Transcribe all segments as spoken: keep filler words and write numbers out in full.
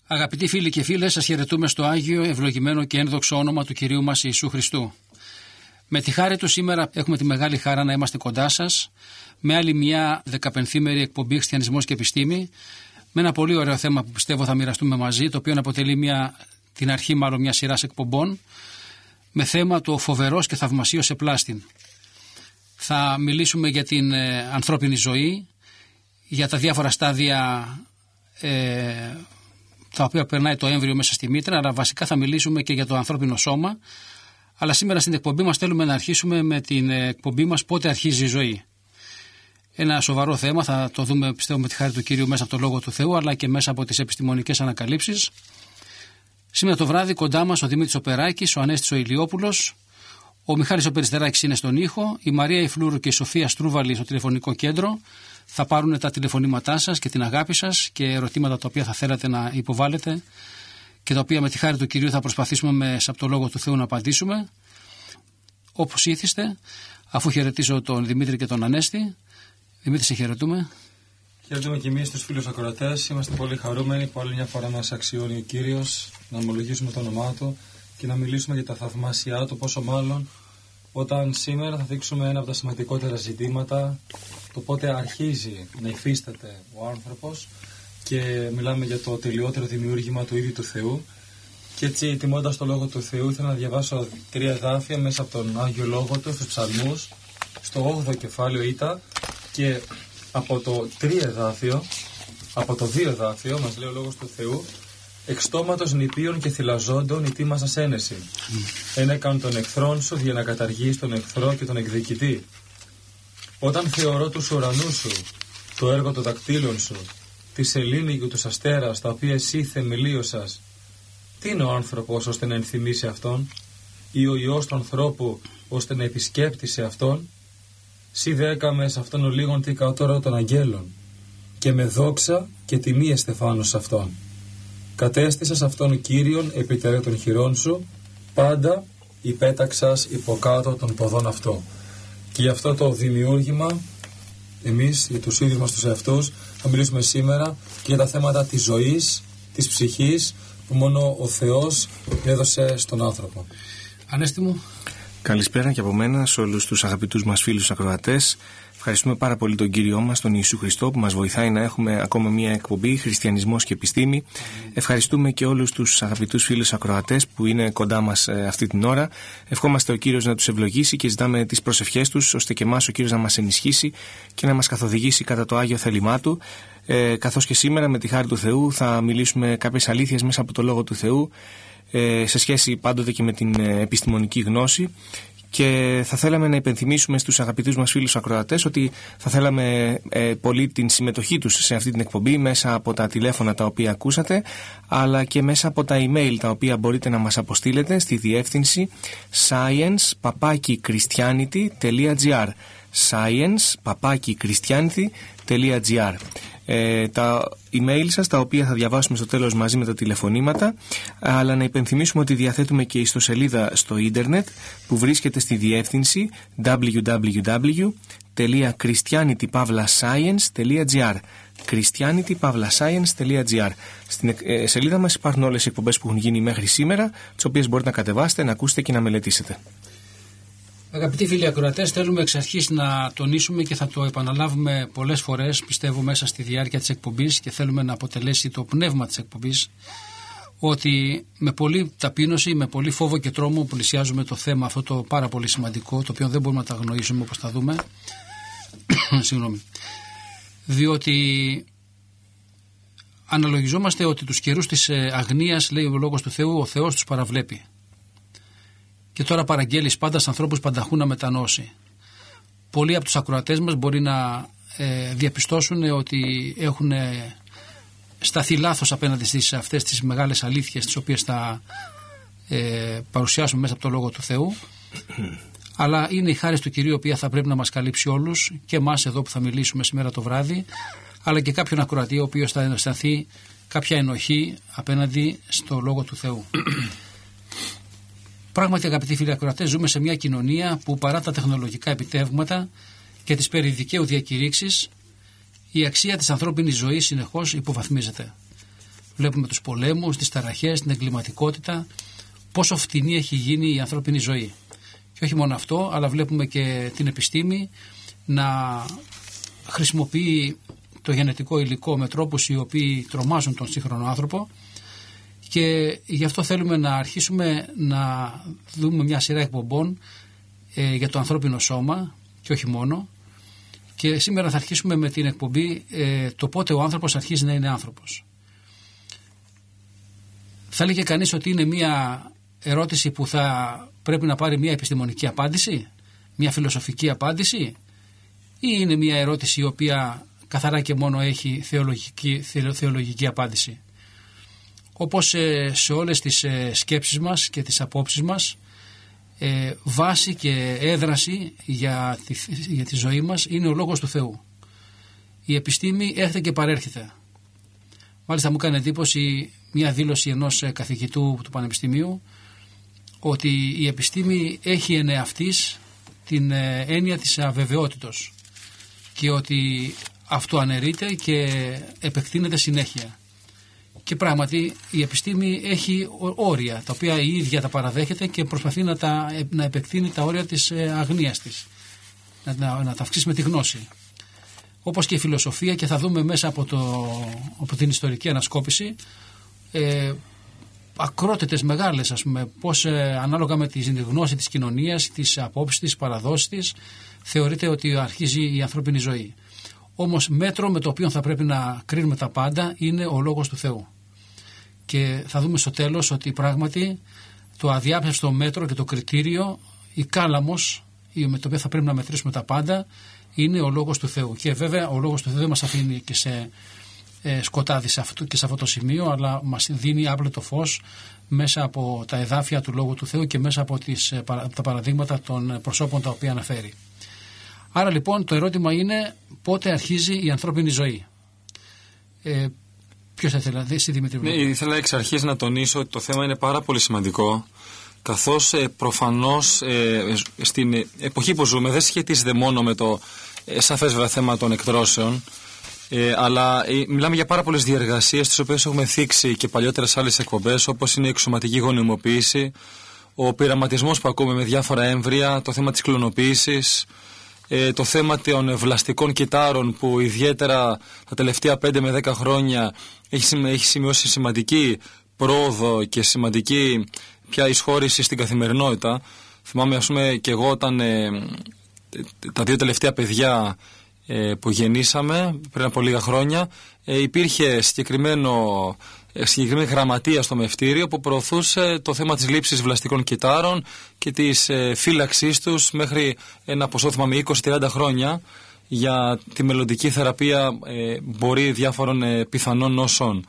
Αγαπητοί φίλοι και φίλες, σας χαιρετούμε στο Άγιο, ευλογημένο και ένδοξο όνομα του Κυρίου μας Ιησού Χριστού. Με τη χάρη του σήμερα έχουμε τη μεγάλη χαρά να είμαστε κοντά σας με άλλη μια δεκαπενθήμερη εκπομπή Χριστιανισμός και Επιστήμη, με ένα πολύ ωραίο θέμα που πιστεύω θα μοιραστούμε μαζί, το οποίο αποτελεί μια, την αρχή μάλλον μια σειράς εκπομπών με θέμα το φοβερός και θαυμασίος επλάστην. Θα μιλήσουμε για την ε, ανθρώπινη ζωή, για τα διάφορα στάδια ε, τα οποία περνάει το έμβριο μέσα στη μήτρα, αλλά βασικά θα μιλήσουμε και για το ανθρώπινο σώμα. Αλλά σήμερα στην εκπομπή μας θέλουμε να αρχίσουμε με την εκπομπή μας πότε αρχίζει η ζωή. Ένα σοβαρό θέμα, θα το δούμε πιστεύω με τη χάρη του Κυρίου μέσα από το Λόγο του Θεού, αλλά και μέσα από τις επιστημονικές ανακαλύψεις. Σήμερα το βράδυ κοντά μας ο Δημήτρης ο Περάκης, ο Ανέστης ο Ηλιόπουλος, ο Μιχάλης ο Περιστεράκης είναι στον ήχο, η Μαρία η Φλούρου και η Σοφία Στρούβαλη στο τηλεφωνικό κέντρο. Θα πάρουν τα τηλεφωνήματά σας και την αγάπη σας και ερωτήματα τα οποία θα θέλατε να υποβάλλετε και τα οποία με τη χάρη του Κυρίου θα προσπαθήσουμε μέσα από το Λόγο του Θεού να απαντήσουμε. Όπως ήθιστε, αφού χαιρετήσω τον Δημήτρη και τον Ανέστη. Δημήτρη, σε χαιρετούμε. Χαιρετούμε και εμείς τους φίλους ακροατές. Είμαστε πολύ χαρούμενοι που άλλη μια φορά μας αξιώνει ο Κύριος να ομολογήσουμε το όνομά Του και να μιλήσουμε για τα θαυμάσια Του, πόσο μάλλον όταν σήμερα θα δείξουμε ένα από τα σημαντικότερα ζητήματα, το πότε αρχίζει να υφίσταται ο άνθρωπος, και μιλάμε για το τελειότερο δημιούργημα του ίδιου του Θεού. Και έτσι, τιμώντας το Λόγο του Θεού, ήθελα να διαβάσω τρία εδάφια μέσα από τον Άγιο Λόγο Του, στους Ψαλμούς, στο όγδοο κεφάλαιο Ήτα, και από το τρία εδάφιο, από το δύο εδάφιο, μας λέει ο Λόγος του Θεού: «Εξ στόματος νηπίων και θυλαζόντων ητήμασας ένεση. Ένεκαν τον εχθρόν σου για να καταργείς τον εχθρό και τον εκδικητή. Όταν θεωρώ τους ουρανούς σου, το έργο των δακτύλων σου, τη σελήνη και τους αστέρας, τα οποία εσύ θεμελίωσας, τι είναι ο άνθρωπος ώστε να ενθυμίσει αυτόν, ή ο Υιός του ανθρώπου ώστε να επισκέπτησε αυτόν? Σύ δέκαμε σε αυτόν ο λίγον τι κατώρα των αγγέλων, και με δόξα και τιμή εστεφάνος αυτόν. Κατέστησας αυτόν Κύριον επιτερέ των χειρών σου, πάντα υπέταξας υποκάτω των ποδών αυτό». Και για αυτό το δημιούργημα, εμείς για τους ίδιους μας τους εαυτούς θα μιλήσουμε σήμερα και για τα θέματα της ζωής, της ψυχής, που μόνο ο Θεός έδωσε στον άνθρωπο. Ανέστη μου. Καλησπέρα και από μένα σε όλους τους αγαπητούς μας φίλους ακροατές. Ευχαριστούμε πάρα πολύ τον Κύριό μας, τον Ιησού Χριστό, που μας βοηθάει να έχουμε ακόμα μια εκπομπή Χριστιανισμός και Επιστήμη. Ευχαριστούμε και όλους τους αγαπητούς φίλους ακροατές που είναι κοντά μας ε, αυτή την ώρα. Ευχόμαστε ο Κύριος να τους ευλογήσει και ζητάμε τις προσευχές τους, ώστε και εμάς ο Κύριος να μας ενισχύσει και να μας καθοδηγήσει κατά το Άγιο θέλημά Του. Ε, καθώς και σήμερα με τη χάρη του Θεού θα μιλήσουμε κάποιες αλήθειες μέσα από το Λόγο του Θεού, ε, σε σχέση πάντοτε και με την ε, επιστημονική γνώση. Και θα θέλαμε να υπενθυμίσουμε στους αγαπητούς μας φίλους ακροατές ότι θα θέλαμε ε, πολύ την συμμετοχή τους σε αυτή την εκπομπή μέσα από τα τηλέφωνα τα οποία ακούσατε, αλλά και μέσα από τα email τα οποία μπορείτε να μας αποστείλετε στη διεύθυνση science παπάκι christianity τελεία gr science παπάκι christianity τελεία gr. Ε, τα email σας, τα οποία θα διαβάσουμε στο τέλος μαζί με τα τηλεφωνήματα, αλλά να υπενθυμίσουμε ότι διαθέτουμε και ιστοσελίδα στο ίντερνετ που βρίσκεται στη διεύθυνση double-u double-u double-u τελεία christianity pavla science τελεία gr christianity pavla science τελεία gr. Στην ε, σελίδα μας υπάρχουν όλες οι εκπομπές που έχουν γίνει μέχρι σήμερα, τις οποίες μπορείτε να κατεβάσετε, να ακούσετε και να μελετήσετε. Αγαπητοί φίλοι ακροατές, θέλουμε εξ αρχής να τονίσουμε και θα το επαναλάβουμε πολλές φορές, πιστεύω, μέσα στη διάρκεια της εκπομπής, και θέλουμε να αποτελέσει το πνεύμα της εκπομπής, ότι με πολλή ταπείνωση, με πολύ φόβο και τρόμο πλησιάζουμε το θέμα αυτό το πάρα πολύ σημαντικό, το οποίο δεν μπορούμε να τα αγνοήσουμε όπως θα δούμε. Συγγνώμη. Διότι αναλογιζόμαστε ότι τους καιρούς της αγνίας, λέει ο Λόγος του Θεού, ο Θεός τους παραβλέπει. Και τώρα παραγγέλεις πάντα στους ανθρώπους πανταχού να μετανώσει. Πολλοί από τους ακροατές μας μπορεί να ε, διαπιστώσουν ότι έχουν σταθεί λάθος απέναντι στις αυτές τις μεγάλες αλήθειες, τις οποίες θα ε, παρουσιάσουμε μέσα από το Λόγο του Θεού. Αλλά είναι η χάρις του Κυρίου, η οποία θα πρέπει να μας καλύψει όλους, και εμάς εδώ που θα μιλήσουμε σήμερα το βράδυ, αλλά και κάποιον ακροατή ο οποίος θα αισθανθεί κάποια ενοχή απέναντι στο Λόγο του Θεού. Πράγματι, αγαπητοί φίλοι ακροατές, ζούμε σε μια κοινωνία που παρά τα τεχνολογικά επιτεύγματα και τις περί δικαίου διακηρύξεις, η αξία της ανθρώπινης ζωής συνεχώς υποβαθμίζεται. Βλέπουμε τους πολέμους, τις ταραχές, την εγκληματικότητα, πόσο φτηνή έχει γίνει η ανθρώπινη ζωή. Και όχι μόνο αυτό, αλλά βλέπουμε και την επιστήμη να χρησιμοποιεί το γενετικό υλικό με τρόπους οι οποίοι τρομάζουν τον σύγχρονο άνθρωπο, και γι' αυτό θέλουμε να αρχίσουμε να δούμε μια σειρά εκπομπών ε, για το ανθρώπινο σώμα και όχι μόνο, και σήμερα θα αρχίσουμε με την εκπομπή ε, το πότε ο άνθρωπος αρχίζει να είναι άνθρωπος. Θα έλεγε κανείς ότι είναι μια ερώτηση που θα πρέπει να πάρει μια επιστημονική απάντηση, μια φιλοσοφική απάντηση, ή είναι μια ερώτηση η οποία καθαρά και μόνο έχει θεολογική, θεολογική απάντηση. Όπως σε όλες τις σκέψεις μας και τις απόψεις μας, βάση και έδραση για τη, για τη ζωή μας είναι ο Λόγος του Θεού. Η επιστήμη έρχεται και παρέρχεται. Μάλιστα μου έκανε εντύπωση μια δήλωση ενός καθηγητού του Πανεπιστημίου, ότι η επιστήμη έχει εν εαυτής την έννοια της αβεβαιότητος και ότι αυτό αναιρείται και επεκτείνεται συνέχεια. Και πράγματι η επιστήμη έχει όρια τα οποία η ίδια τα παραδέχεται και προσπαθεί να, τα, να επεκτείνει τα όρια της αγνίας της, να, να, να τα αυξήσει με τη γνώση. Όπως και η φιλοσοφία, και θα δούμε μέσα από, το, από την ιστορική ανασκόπηση ε, ακρότητες μεγάλες, ας πούμε, πώς ε, ανάλογα με τη γνώση της κοινωνίας, τις απόψεις της, παραδόσεις της, θεωρείται ότι αρχίζει η ανθρώπινη ζωή. Όμως μέτρο με το οποίο θα πρέπει να κρίνουμε τα πάντα είναι ο Λόγος του Θεού. Και θα δούμε στο τέλος ότι πράγματι το αδιάψευστο μέτρο και το κριτήριο, η κάλαμος με το οποίο θα πρέπει να μετρήσουμε τα πάντα, είναι ο Λόγος του Θεού. Και βέβαια ο Λόγος του Θεού δεν μας αφήνει και σε ε, σκοτάδι σε αυτό, και σε αυτό το σημείο, αλλά μας δίνει άπλετο φως μέσα από τα εδάφια του Λόγου του Θεού και μέσα από τις, τα παραδείγματα των προσώπων τα οποία αναφέρει. Άρα λοιπόν το ερώτημα είναι πότε αρχίζει η ανθρώπινη ζωή. Ε, ποιος θα ήθελα, εσύ Δημήτρη? Ναι, ήθελα εξ αρχής να τονίσω ότι το θέμα είναι πάρα πολύ σημαντικό, καθώς ε, προφανώς ε, στην εποχή που ζούμε δεν σχετίζεται μόνο με το ε, σαφές βέβαια θέμα των εκτρώσεων, ε, αλλά ε, μιλάμε για πάρα πολλές διεργασίες τις οποίες έχουμε θίξει και παλιότερα σε άλλες εκπομπές, όπως είναι η εξωματική γονιμοποίηση, ο πειραματισμός που ακούμε με διάφορα έμβρια, το θέμα της κλωνοποίησης, ε, το θέμα των βλαστικών κυτάρων που ιδιαίτερα τα τελευταία πέντε με δέκα χρόνια έχει, έχει σημειώσει σημαντική πρόοδο και σημαντική πια εισχώρηση στην καθημερινότητα. Θυμάμαι, ας πούμε, και εγώ όταν ε, τα δύο τελευταία παιδιά ε, που γεννήσαμε πριν από λίγα χρόνια, ε, υπήρχε συγκεκριμένο, ε, συγκεκριμένη γραμματεία στο μευτήριο που προωθούσε το θέμα της λήψης βλαστικών κυτάρων και της ε, φύλαξής τους μέχρι ένα ποσό, θυμάμαι, είκοσι με τριάντα χρόνια για τη μελλοντική θεραπεία ε, μπορεί διάφορων ε, πιθανών νόσων.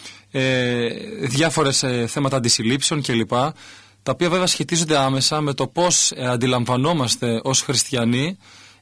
Ε, διάφορες ε, θέματα αντισυλλήψεων κλπ, τα οποία βέβαια σχετίζονται άμεσα με το πώς ε, αντιλαμβανόμαστε ως χριστιανοί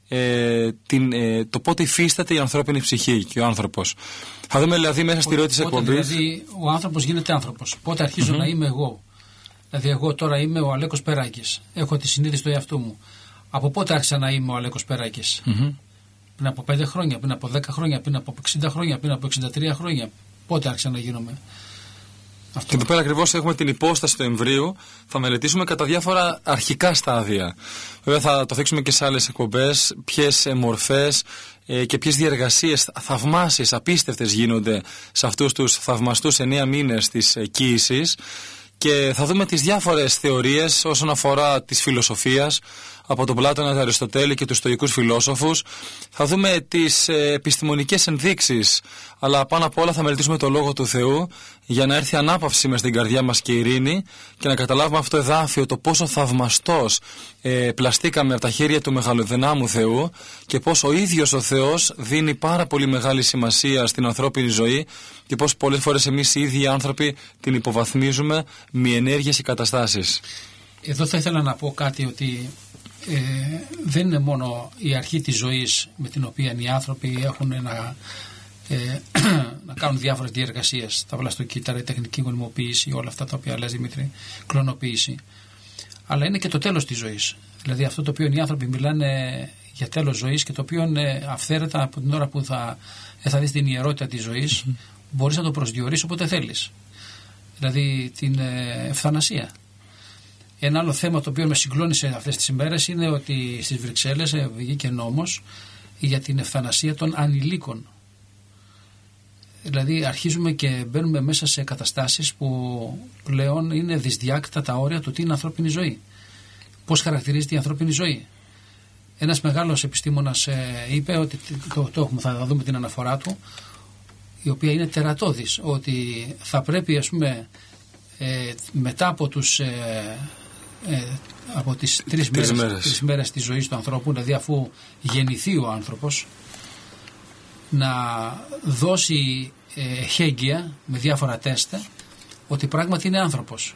ε, την, ε, το πότε υφίσταται η ανθρώπινη ψυχή και ο άνθρωπος. Θα δούμε δηλαδή μέσα στη ροή της εκπομπής. Δηλαδή ο άνθρωπος γίνεται άνθρωπος. Πότε αρχίζω mm-hmm. να είμαι εγώ. Δηλαδή εγώ τώρα είμαι ο Αλέκος Περάκης. Έχω τη συνείδηση του εαυτού μου. Από πότε άρχισα να είμαι ο Αλέκος Περάκης? Mm-hmm. Πριν από πέντε χρόνια, πριν από δέκα χρόνια, πριν από εξήντα χρόνια, πριν από εξήντα τρία χρόνια. Πότε άρχισα να γίνομαι? Αυτό. Και εδώ πέρα ακριβώς έχουμε την υπόσταση του εμβρίου. Θα μελετήσουμε κατά διάφορα αρχικά στάδια. Βέβαια θα το δείξουμε και σε άλλες εκπομπές ποιες μορφές ε, και ποιες διεργασίες θαυμάσιες, απίστευτες γίνονται σε αυτούς τους θαυμαστούς εννέα μήνες της ε, κύησης. Και θα δούμε τις διάφορες θεωρίες όσον αφορά της φιλοσοφίας, από τον Πλάτωνα, τον Αριστοτέλη και τους στοικούς φιλόσοφους. Θα δούμε τις ε, επιστημονικές ενδείξεις, αλλά πάνω απ' όλα θα μελετήσουμε το Λόγο του Θεού για να έρθει ανάπαυση μες στην καρδιά μας και ειρήνη και να καταλάβουμε αυτό το εδάφιο, το πόσο θαυμαστός ε, πλαστήκαμε από τα χέρια του μεγαλοδυνάμου Θεού και πώς ο ίδιος ο Θεός δίνει πάρα πολύ μεγάλη σημασία στην ανθρώπινη ζωή και πώς πολλές φορές εμείς οι ίδιοι άνθρωποι την υποβαθμίζουμε με ενέργειες και καταστάσεις. Εδώ θα ήθελα να πω κάτι, ότι ε, δεν είναι μόνο η αρχή της ζωής με την οποία οι άνθρωποι έχουν να, ε, να κάνουν διάφορες διεργασίες, τα βλαστοκύτταρα, η τεχνική γονιμοποίηση, όλα αυτά τα οποία λες Δημήτρη, κλωνοποίηση, αλλά είναι και το τέλος της ζωής. Δηλαδή αυτό το οποίο οι άνθρωποι μιλάνε για τέλος ζωής και το οποίο είναι αυθαίρετα από την ώρα που θα, θα δεις την ιερότητα της ζωής, mm-hmm. μπορείς να το προσδιορίσεις όποτε θέλεις. Δηλαδή την ευθανασία. Ένα άλλο θέμα το οποίο με συγκλώνησε αυτές τις ημέρες είναι ότι στις Βρυξέλλες βγήκε νόμος για την ευθανασία των ανηλίκων. Δηλαδή αρχίζουμε και μπαίνουμε μέσα σε καταστάσεις που πλέον είναι δυσδιάκτητα τα όρια του τι είναι ανθρώπινη ζωή. Πώς χαρακτηρίζεται η ανθρώπινη ζωή. Ένας μεγάλος επιστήμονας ε, είπε ότι το, το έχουμε, θα δούμε την αναφορά του, η οποία είναι τερατώδης, ότι θα πρέπει, ας πούμε, ε, μετά από, τους, ε, ε, από τις τρεις μέρες, μέρες. τρεις μέρες της ζωής του ανθρώπου, δηλαδή αφού γεννηθεί ο άνθρωπος, να δώσει ε, χέγγια με διάφορα τεστ ότι πράγματι είναι άνθρωπος.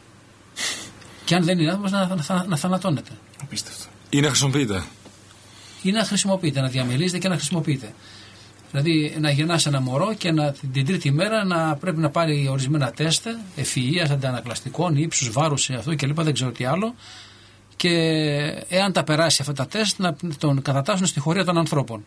Και αν δεν είναι άνθρωπος να, να, να θανατώνεται. Απίστευτο. Ή να χρησιμοποιείται. Ή να χρησιμοποιείται, να διαμελίζεται και να χρησιμοποιείται. Δηλαδή να γεννάς ένα μωρό και να, την τρίτη μέρα να πρέπει να πάρει ορισμένα τεστ ευφυΐας, αντανακλαστικών, ύψους, βάρους, αυτό και λοιπά, δεν ξέρω τι άλλο. Και εάν τα περάσει αυτά τα τεστ, να τον κατατάσσουν στη χωρία των ανθρώπων.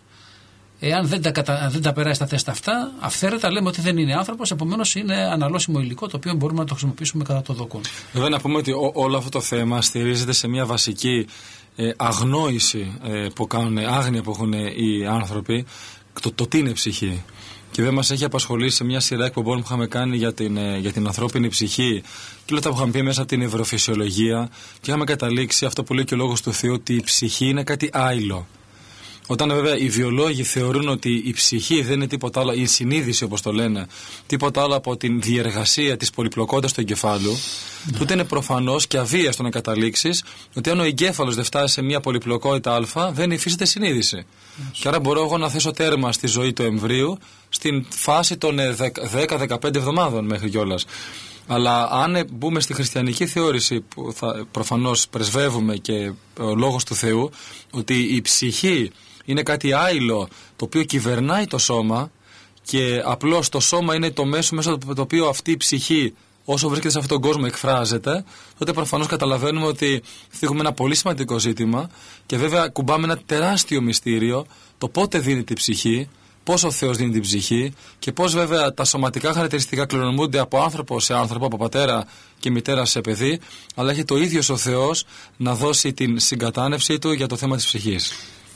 Εάν δεν τα, κατα... δεν τα περάσει τα τεστ αυτά, αυθαίρετα λέμε ότι δεν είναι άνθρωπος, επομένως είναι αναλώσιμο υλικό το οποίο μπορούμε να το χρησιμοποιήσουμε κατά το δοκούν. Βέβαια, να πούμε ότι ό, όλο αυτό το θέμα στηρίζεται σε μια βασική ε, αγνόηση ε, που κάνουν, άγνοια που έχουν οι άνθρωποι, το, το τι είναι ψυχή. Και δεν μας έχει απασχολήσει σε μια σειρά εκπομπών που είχαμε κάνει για την, ε, για την ανθρώπινη ψυχή και όλα τα που είχαμε πει μέσα από την νευροφυσιολογία, και είχαμε καταλήξει αυτό που λέει και ο Λόγος του Θεού, ότι η ψυχή είναι κάτι άειλο. Όταν βέβαια οι βιολόγοι θεωρούν ότι η ψυχή δεν είναι τίποτα άλλο, η συνείδηση όπως το λένε, τίποτα άλλο από την διεργασία της πολυπλοκότητας του εγκεφάλου, ναι. τότε είναι προφανώς και αβίαστο να καταλήξεις ότι αν ο εγκέφαλος δεν φτάσει σε μια πολυπλοκότητα α, δεν υφίσταται συνείδηση. Yes. Και άρα μπορώ εγώ να θέσω τέρμα στη ζωή του εμβρίου στην φάση των δέκα με δεκαπέντε εβδομάδων μέχρι κιόλας. Αλλά αν μπούμε στη χριστιανική θεώρηση που θα προφανώς πρεσβεύουμε και ο Λόγος του Θεού, ότι η ψυχή είναι κάτι άειλο το οποίο κυβερνάει το σώμα και απλώς το σώμα είναι το μέσο μέσα από το οποίο αυτή η ψυχή όσο βρίσκεται σε αυτόν τον κόσμο εκφράζεται, τότε προφανώς καταλαβαίνουμε ότι θίγουμε ένα πολύ σημαντικό ζήτημα και βέβαια κουμπάμε ένα τεράστιο μυστήριο, το πότε δίνεται η ψυχή, πώς ο Θεός δίνει την ψυχή και πώς βέβαια τα σωματικά χαρακτηριστικά κληρονομούνται από άνθρωπο σε άνθρωπο, από πατέρα και μητέρα σε παιδί, αλλά έχει το ίδιος ο Θεός να δώσει την συγκατάνευσή του για το θέμα της ψυχής.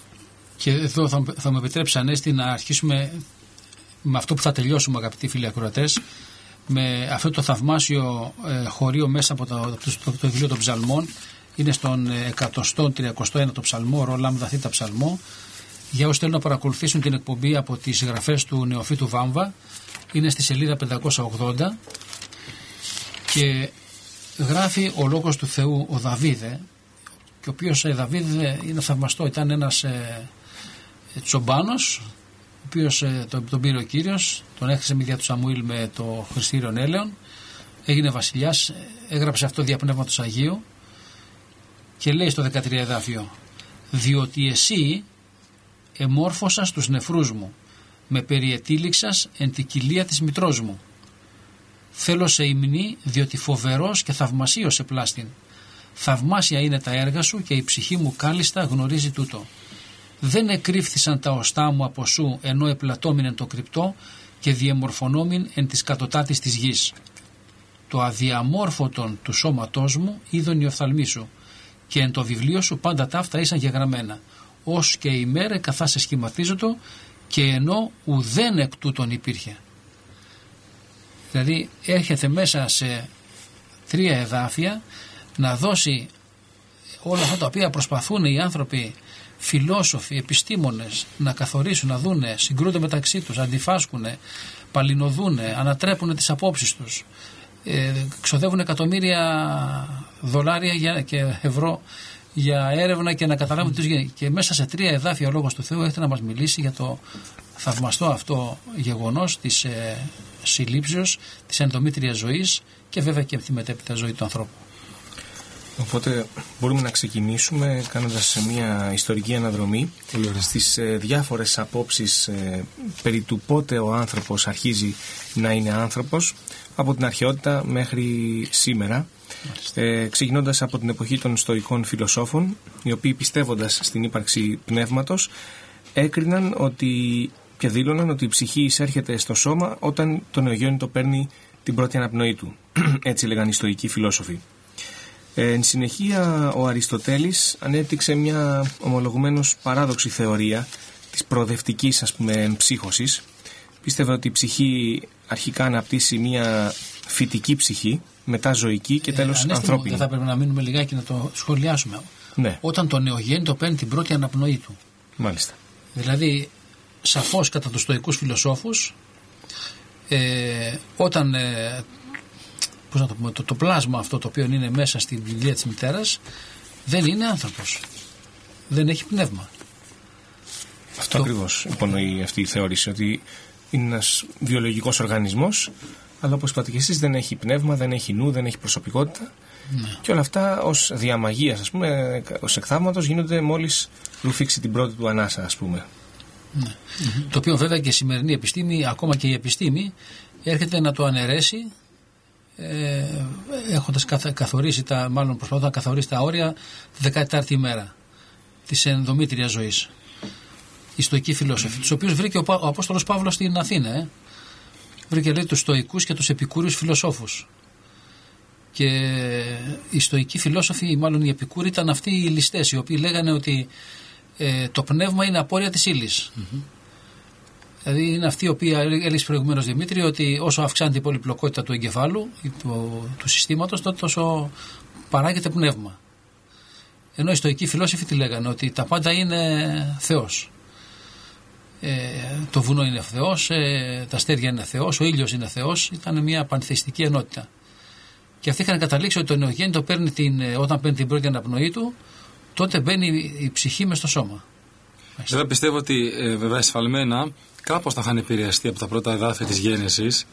Και εδώ θα, θα μου επιτρέψει, Ανέστη, να αρχίσουμε με αυτό που θα τελειώσουμε, αγαπητοί φίλοι ακροατές, με αυτό το θαυμάσιο ε, χωρίο μέσα από το, το, το, το βιβλίο των Ψαλμών. Είναι στον εκατοστό τριακοστό ένατο ψαλμό, ρο λάμδα θήτα ψαλμό. Για όσοι θέλουν να παρακολουθήσουν την εκπομπή από τις γραφές του Νεοφύτου Βάμβα, είναι στη σελίδα πεντακόσια ογδόντα και γράφει ο Λόγος του Θεού ο Δαβίδε, και ο οποίος ε, Δαβίδε είναι θαυμαστό, ήταν ένας ε, τσομπάνος, ο οποίος ε, τον, τον πήρε ο Κύριος, τον έχρισε μύδια του Σαμουήλ με το Χριστήριον Έλεον, έγινε βασιλιάς, έγραψε αυτό δια Πνεύματος Αγίου και λέει στο δεκατρία εδάφιο: «Διότι εσύ εμόρφωσας τους νεφρούς μου, με περιετήληξας εν τη κοιλία της μητρός μου. Θέλω σε υμνή, διότι φοβερός και θαυμασίος σε πλάστην. Θαυμάσια είναι τα έργα σου και η ψυχή μου κάλλιστα γνωρίζει τούτο. Δεν εκρύφθησαν τα οστά μου από σου, ενώ επλατώμην εν το κρυπτό και διεμορφωνόμην εν της κατωτάτης της γης. Το αδιαμόρφωτον του σώματός μου είδον η οφθαλμή σου, και εν το βιβλίο σου πάντα ταύτα ήσαν γεγραμμένα, ως και η μέρα καθά σε σχηματίζωτο, και ενώ ουδέν εκ τούτων υπήρχε». Δηλαδή έρχεται μέσα σε τρία εδάφια να δώσει όλα αυτά τα οποία προσπαθούν οι άνθρωποι, φιλόσοφοι, επιστήμονες, να καθορίσουν, να δούνε, συγκρούνται μεταξύ τους, αντιφάσκουνε, παλινοδούνε, ανατρέπουν τις απόψεις τους, ε, ξοδεύουν εκατομμύρια δολάρια για, και ευρώ για έρευνα και να καταλάβουν τι γίνεται. Και μέσα σε τρία εδάφια ο Λόγος του Θεού έχετε να μας μιλήσει για το θαυμαστό αυτό γεγονός της ε, συλλήψεως, της ενδομήτριας ζωής και βέβαια και τη μετέπειτα ζωή του ανθρώπου. Οπότε μπορούμε να ξεκινήσουμε κάνοντας μια ιστορική αναδρομή στις ε, διάφορες απόψεις ε, περί του πότε ο άνθρωπος αρχίζει να είναι άνθρωπος, από την αρχαιότητα μέχρι σήμερα, ε, ξεκινώντας από την εποχή των στοικών φιλοσόφων, οι οποίοι πιστεύοντας στην ύπαρξη πνεύματος έκριναν ότι και δήλωναν ότι η ψυχή εισέρχεται στο σώμα όταν το νεογέννητο παίρνει την πρώτη αναπνοή του. Έτσι λέγαν οι στοικοί φιλόσοφοι. Ε, εν συνεχεία ο Αριστοτέλης ανέπτυξε μια ομολογουμένως παράδοξη θεωρία της προοδευτικής, ας πούμε, εμψύχωσης. Πίστευε ότι η ψυχή αρχικά αναπτύσσει μια φυτική ψυχή, μετά ζωική και τέλος ε, ανθρώπινη. Δεν θα πρέπει να μείνουμε λιγάκι να το σχολιάσουμε. Ναι. Όταν το νεογέννητο παίρνει την πρώτη αναπνοή του. Μάλιστα. Δηλαδή, σαφώς κατά τους στοικούς φιλοσόφους, ε, όταν ε, πώς να το, πούμε, το, το πλάσμα αυτό το οποίο είναι μέσα στην βιβλία της μητέρας δεν είναι άνθρωπος. Δεν έχει πνεύμα. Αυτό το... ακριβώς υπονοεί αυτή η θεώρηση, ότι είναι ένας βιολογικός οργανισμός, αλλά όπως είπατε και εσείς δεν έχει πνεύμα, δεν έχει νου, δεν έχει προσωπικότητα. Ναι. Και όλα αυτά ως διαμαγείας, ας πούμε, ως εκθαύματος γίνονται μόλις ρουφήξει την πρώτη του ανάσα, ας πούμε. Ναι. Mm-hmm. Το οποίο βέβαια και η σημερινή επιστήμη, ακόμα και η επιστήμη, έρχεται να το αναιρέσει, ε, έχοντας καθορίσει τα, μάλλον προσπαθώντας να καθορίσει τα όρια τη δεκατετάρτη ημέρα της ενδομήτριας ζωής. Οι στοικοί φιλόσοφοι, τους οποίους βρήκε ο, ο Απόστολος Παύλος στην Αθήνα. Ε. Βρήκε, λέει, τους στοικούς και τους επικούριους φιλοσόφους. Και οι στοικοί φιλόσοφοι, ή μάλλον οι επικούροι, ήταν αυτοί οι ληστές, οι οποίοι λέγανε ότι ε, το πνεύμα είναι απόρρια της ύλης. Mm-hmm. Δηλαδή είναι αυτοί οι οποίοι έλεγε προηγουμένως, Δημήτρη, ότι όσο αυξάνεται η πολυπλοκότητα του εγκεφάλου, του, του συστήματος, τότε τόσο παράγεται πνεύμα. Ενώ οι στοικοί φιλόσοφοι τι λέγανε, ότι τα πάντα είναι Θεός. Ε, το βουνό είναι Θεός, ε, τα αστέρια είναι Θεός, ο ήλιος είναι Θεός. Ήταν μια πανθεϊστική ενότητα. Και αυτοί είχαν καταλήξει ότι το νεογέννητο παίρνει την, όταν παίρνει την πρώτη αναπνοή του, τότε μπαίνει η ψυχή μες στο σώμα. Βέβαια πιστεύω ότι ε, βέβαια εσφαλμένα κάπως θα είχαν επηρεαστεί από τα πρώτα εδάφια της γέννησης,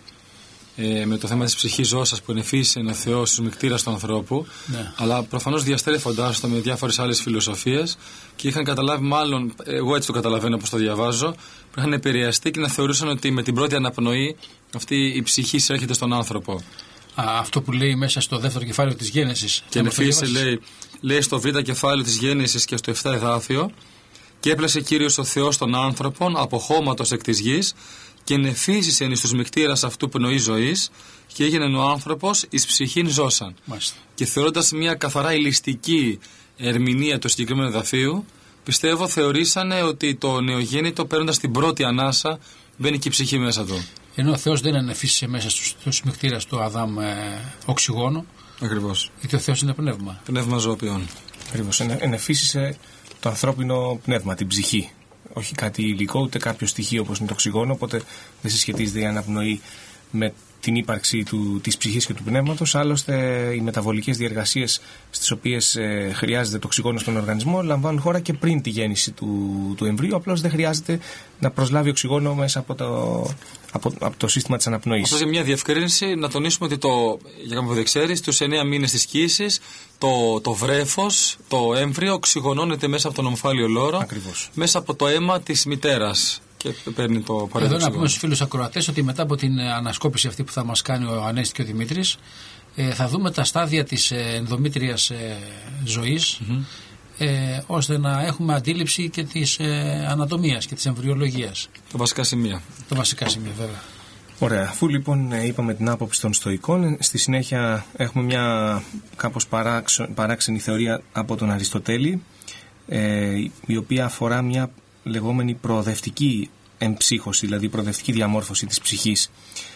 ε, με το θέμα της ψυχής ζώσας που ενεφύσισε ένα Θεό στους μυκτήρας του ανθρώπου, ναι. Αλλά προφανώς διαστρέφοντάς το με διάφορες άλλες φιλοσοφίες και είχαν καταλάβει, μάλλον εγώ έτσι το καταλαβαίνω όπως το διαβάζω, που είχαν επηρεαστεί και να θεωρούσαν ότι με την πρώτη αναπνοή αυτή η ψυχή εισέρχεται στον άνθρωπο. Α, αυτό που λέει μέσα στο δεύτερο κεφάλαιο της Γέννησης. Και ενεφύσισε, λέει, λέει στο β' κεφάλαιο της Γέννησης και στο επτά εδάφιο, και έπλασε Κύριος ο Θεός των άνθρωπων από χώματος εκ της γης και ενεφύσισε εις τους μυκτήρας αυτού πνοή ζωής και έγινε ο άνθρωπος εις ψυχήν ζώσαν. Μάλιστα. Και θεωρώντας μια καθαρά ηλιστική ερμηνεία του συγκεκριμένου εδαφίου, πιστεύω θεωρήσανε ότι το νεογέννητο παίρνοντας την πρώτη ανάσα μπαίνει και η ψυχή μέσα του. Ενώ ο Θεός δεν ενεφύσισε μέσα στους, στους μυκτήρας του Αδάμ ε, οξυγόνο. Ακριβώς. Γιατί ο Θεός είναι πνεύμα. Πνεύμα ζωοποιών. Ακριβώς. Ενεφύσισε το ανθρώπινο πνεύμα, την ψυχή. Όχι κάτι υλικό, ούτε κάποιο στοιχείο όπως είναι το οξυγόνο, οπότε δεν συσχετίζεται η αναπνοή με την ύπαρξη του, της ψυχής και του πνεύματος. Άλλωστε, οι μεταβολικές διεργασίες στις οποίες ε, χρειάζεται το οξυγόνο στον οργανισμό λαμβάνουν χώρα και πριν τη γέννηση του, του εμβρίου. Απλώς δεν χρειάζεται να προσλάβει οξυγόνο μέσα από το, από, από το σύστημα της αναπνοής. Αυτό για μια διευκρίνηση, να τονίσουμε ότι το, για κάποιον που δεν ξέρει, στους εννέα μήνες της κύησης, το, το βρέφος, το έμβριο οξυγονώνεται μέσα από τον ομφάλιο λόρο, Ακριβώς. μέσα από το αίμα της μητέρας. Και παίρνει το παράδοξο. Εδώ να πούμε στους φίλους ακροατές ότι μετά από την ανασκόπηση αυτή που θα μας κάνει ο Ανέστης και ο Δημήτρης, ε, θα δούμε τα στάδια της ενδομήτριας ε, ζωής, mm-hmm. ε, ώστε να έχουμε αντίληψη και της ε, ανατομίας και της εμβριολογίας. Τα βασικά σημεία. Τα βασικά σημεία, βέβαια. Ωραία. Αφού λοιπόν είπαμε την άποψη των στοικών, στη συνέχεια έχουμε μια κάπως παράξενη θεωρία από τον Αριστοτέλη, ε, η οποία αφορά μια λεγόμενη προοδευτική εμψύχωση, δηλαδή προοδευτική διαμόρφωση της ψυχής.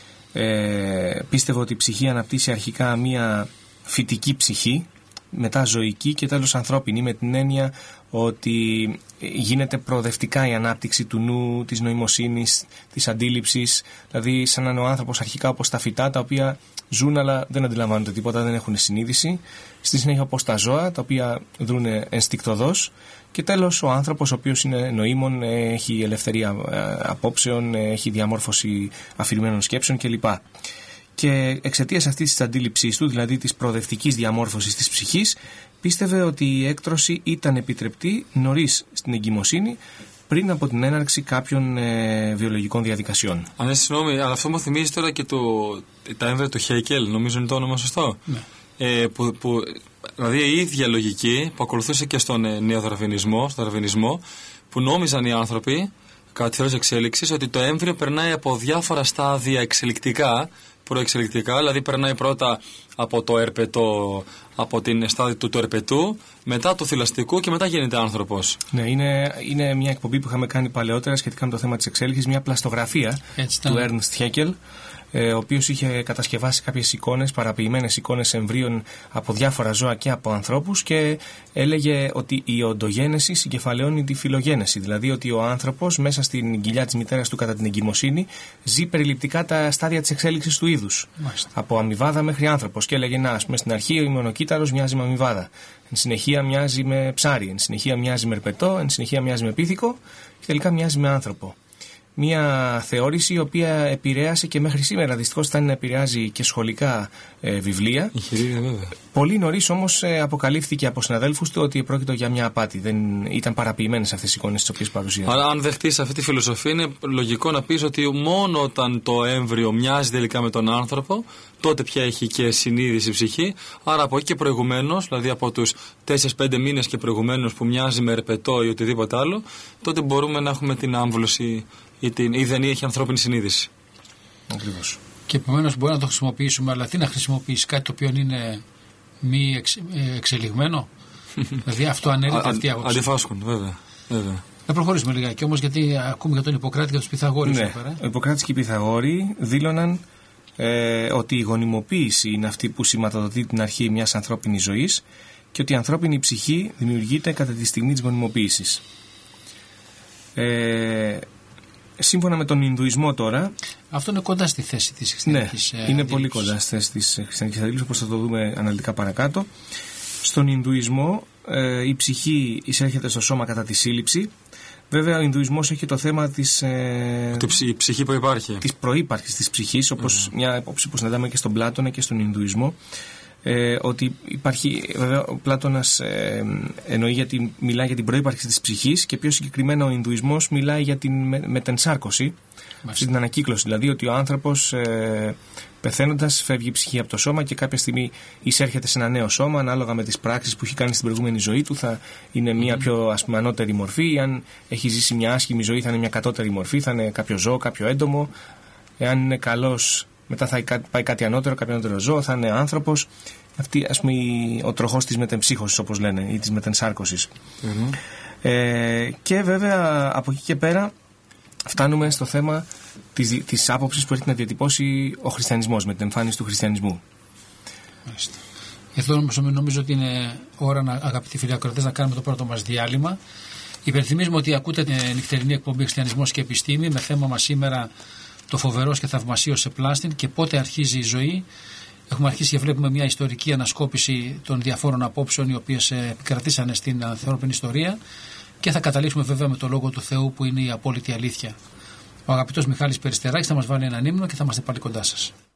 Ε, πίστευε ότι η ψυχή αναπτύσσει αρχικά μια φυτική ψυχή, μετά ζωική και τέλος ανθρώπινη, με την έννοια ότι γίνεται προοδευτικά η ανάπτυξη του νου, της νοημοσύνης, της αντίληψης, δηλαδή σαν να είναι ο άνθρωπος αρχικά όπως τα φυτά, τα οποία ζουν αλλά δεν αντιλαμβάνονται τίποτα, δεν έχουν συνείδηση, στη συνέχεια όπως τα ζώα, τα οποία δρούν ενστικτωδώς, και τέλος ο άνθρωπος, ο οποίος είναι νοήμων, έχει ελευθερία απόψεων, έχει διαμόρφωση αφηρημένων σκέψεων κλπ. Και εξαιτίας αυτής της αντίληψής του, δηλαδή της προοδευτικής διαμόρφωσης της ψυχής, πίστευε ότι η έκτρωση ήταν επιτρεπτή νωρίς στην εγκυμοσύνη, πριν από την έναρξη κάποιων ε, βιολογικών διαδικασιών. Αν ναι, συγγνώμη, αλλά αυτό μου θυμίζει τώρα και το, τα έμβρια του Χέικελ, νομίζω είναι το όνομα σωστό. Ναι. Ε, που, που, δηλαδή η ίδια λογική που ακολουθούσε και στον ε, νεοδαρβινισμό, στον δαρβινισμό, που νόμιζαν οι άνθρωποι κατά τη θεωρία της εξέλιξης, ότι το έμβριο περνάει από διάφορα στάδια εξελικτικά, προεξελικτικά, δηλαδή περνάει πρώτα από το ερπετό, από την στάδιο του, του ερπετού, μετά του θηλαστικού και μετά γίνεται άνθρωπος. Ναι, είναι, είναι μια εκπομπή που είχαμε κάνει παλαιότερα σχετικά με το θέμα της εξέλιξης, μια πλαστογραφία του Ernst Haeckel, ο οποίος είχε κατασκευάσει κάποιες εικόνες, παραποιημένες εικόνες εμβρίων από διάφορα ζώα και από ανθρώπους, και έλεγε ότι η οντογένεση συγκεφαλαιώνει τη φιλογένεση. Δηλαδή ότι ο άνθρωπος μέσα στην κοιλιά της μητέρας του κατά την εγκυμοσύνη ζει περιληπτικά τα στάδια της εξέλιξης του είδους. Μάλιστα. Από αμοιβάδα μέχρι άνθρωπος. Και έλεγε, να, ας πούμε, στην αρχή ο ημονοκύτταρος μοιάζει με αμοιβάδα. Εν συνεχεία μοιάζει με ψάρι. Εν συνεχεία μοιάζει με ερπετό. Εν συνεχεία μοιάζει με πίθηκο. Και τελικά μοιάζει με άνθρωπο. Μια θεώρηση η οποία επηρέασε και μέχρι σήμερα δυστυχώς θα είναι να επηρεάζει και σχολικά ε, βιβλία. Είχε, βέβαια. Πολύ νωρίς όμως ε, αποκαλύφθηκε από συναδέλφους του ότι πρόκειται για μια απάτη. Δεν ήταν παραποιημένες αυτές οι εικόνες τις οποίες παρουσίαζαν. Αλλά αν δεχτείς αυτή τη φιλοσοφία, είναι λογικό να πεις ότι μόνο όταν το έμβριο μοιάζει τελικά με τον άνθρωπο, τότε πια έχει και συνείδηση ψυχή. Άρα από εκεί και προηγουμένως, δηλαδή από τους τέσσερις πέντε μήνες και προηγουμένως που μοιάζει με ερπετό ή οτιδήποτε άλλο, τότε μπορούμε να έχουμε την άμβλωση ή, την, ή δεν έχει ανθρώπινη συνείδηση. Ακριβώς. Και επομένως μπορεί να το χρησιμοποιήσουμε, αλλά τι να χρησιμοποιήσει, κάτι το οποίο είναι μη εξ, ε, εξελιγμένο. Δηλαδή αυτό ανέρεται αυτή η άποψη. Αντιφάσκουν, βέβαια. βέβαια. Να προχωρήσουμε λιγάκι όμως, γιατί ακούμε για τον Ιπποκράτη και τους Πυθαγόρους. Ναι, ο Ιπποκράτης και οι Πυθαγόροι δήλωναν ε, ότι η γονιμοποίηση είναι αυτή που σηματοδοτεί την αρχή μιας ανθρώπινης ζωής και ότι η ανθρώπινη ψυχή δημιουργείται κατά τη στιγμή της γονιμοποίησης. Ε, σύμφωνα με τον Ινδουισμό τώρα. Αυτό είναι κοντά στη θέση της χριστιανικής. Ναι, είναι αντίληψης. Πολύ κοντά στη θέση της χριστιανικής αντίληψης, όπως θα το δούμε αναλυτικά παρακάτω. Στον Ινδουισμό ε, η ψυχή εισέρχεται στο σώμα κατά τη σύλληψη. Βέβαια, ο Ινδουισμός έχει το θέμα της, ε, η ψυχή που υπάρχει. της προύπαρξης της ψυχής, όπως mm. μια άποψη που συναντάμε και στον Πλάτωνα και στον Ινδουισμό. Ε, ότι υπάρχει, βέβαια, ο Πλάτωνας ε, εννοεί γιατί μιλάει για την προύπαρξη της ψυχής, και πιο συγκεκριμένα ο Ινδουισμός μιλάει για την με, μετενσάρκωση, αυτή την ανακύκλωση. Δηλαδή ότι ο άνθρωπος ε, πεθαίνοντας φεύγει η ψυχή από το σώμα και κάποια στιγμή εισέρχεται σε ένα νέο σώμα, ανάλογα με τις πράξεις που έχει κάνει στην προηγούμενη ζωή του. Θα είναι μια πιο, ας πούμε, ανώτερη μορφή. Αν έχει ζήσει μια άσχημη ζωή, θα είναι μια κατώτερη μορφή, θα είναι κάποιο ζώο, κάποιο έντομο. Εάν είναι καλός, μετά θα πάει κάτι ανώτερο, κάποιο ανώτερο ζώο, θα είναι άνθρωπος. Αυτή, ας πούμε, ο τροχός της μετεμψύχωσης, όπως λένε, ή της μετενσάρκωσης. Mm-hmm. Ε, και βέβαια από εκεί και πέρα φτάνουμε στο θέμα της, της άποψης που έχει να διατυπώσει ο χριστιανισμός με την εμφάνιση του χριστιανισμού. Μάλιστα. Εδώ όμως νομίζω ότι είναι ώρα, να, αγαπητοί φίλοι ακροατές, να κάνουμε το πρώτο μας διάλειμμα. Υπενθυμίζουμε ότι ακούτε την νυχτερινή εκπομπή Χριστιανισμός και Επιστήμη, με θέμα μας σήμερα το φοβερός και θαυμασίος σε πλάστην και πότε αρχίζει η ζωή. Έχουμε αρχίσει και βλέπουμε μια ιστορική ανασκόπηση των διαφόρων απόψεων οι οποίες επικρατήσανε στην ανθρώπινη ιστορία, και θα καταλήξουμε βέβαια με το Λόγο του Θεού που είναι η απόλυτη αλήθεια. Ο αγαπητός Μιχάλης Περιστεράκης θα μας βάλει έναν ύμνο και θα είμαστε πάλι κοντά σας.